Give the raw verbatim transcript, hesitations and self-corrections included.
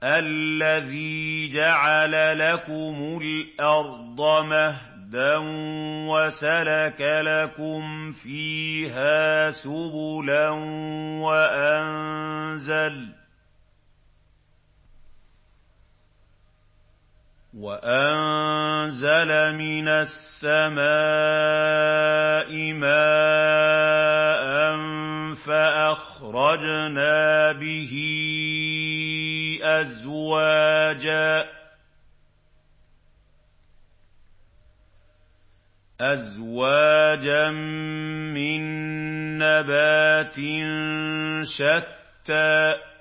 الَّذِي جَعَلَ لَكُمُ الْأَرْضَ مَهْدًا وَسَلَكَ لَكُمْ فِيهَا سُبُلًا وَأَنزَلَ وَأَنزَلَ مِنَ السَّمَاءِ مَاءً فَأَخْرَجْنَا بِهِ أَزْوَاجًا أَزْوَاجًا مِّن نَّبَاتٍ شَتَّىٰ